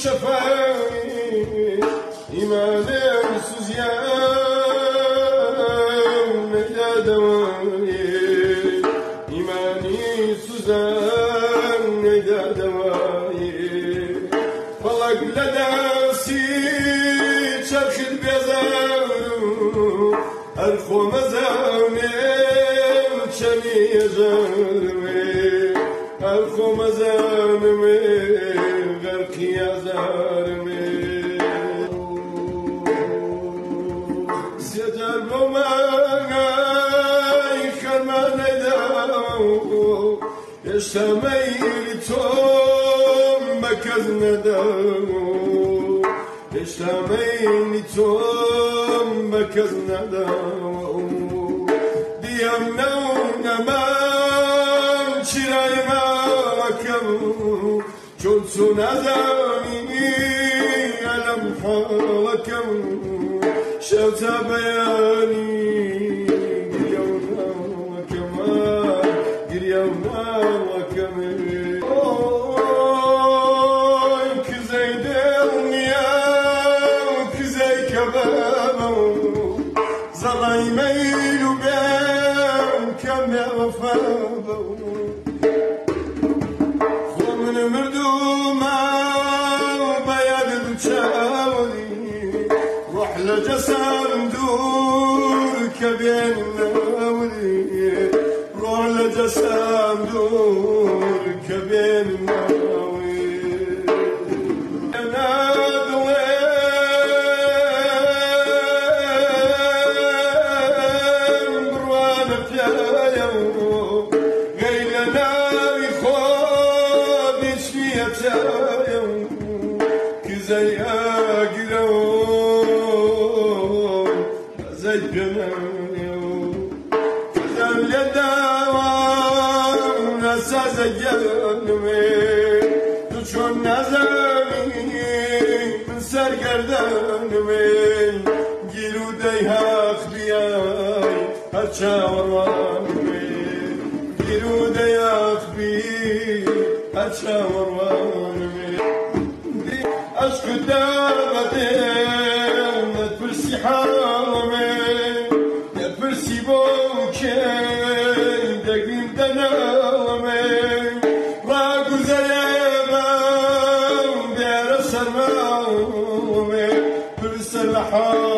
شفای ایمان سوزیان ندادوای ایمانی سوزان ندادوای فلق لداسی چرخد بیزار ارخو مزانه چمی ازارمه ارخو مزانمه غرقی ازارمه سیجار بومای خرمان ایداو اشتمایل توم بکز نداو اشتمایل توم بکز نداو دیم نو نمان چرای ماکم چون سو نزانی علم حالکم شوتا بیانی گریونا وکمان گریونا وکمان اوی کزای دلنیا کزای کبابو زلای میلو بیم کم وفابو خو من مردوما باید دوچاوی روح لجسام دور كبين الناوي روح لجسام دور كبين الناوي انا دوين بروانك يا يوم غيرنا يخوض شفية يوم كزي اقرون زي جنايو كزم يداوام نسا زي جنمي تشون نزمي من سرگردنمي گیرو دی حق بیای هرچا وروانمي گیرو دی حق بی هرچا وروانمي عشق دابتين تبرسي حرامي يا برسي بوكي دقين دنامي راقو زيبان بير سرمامي برس الحرامي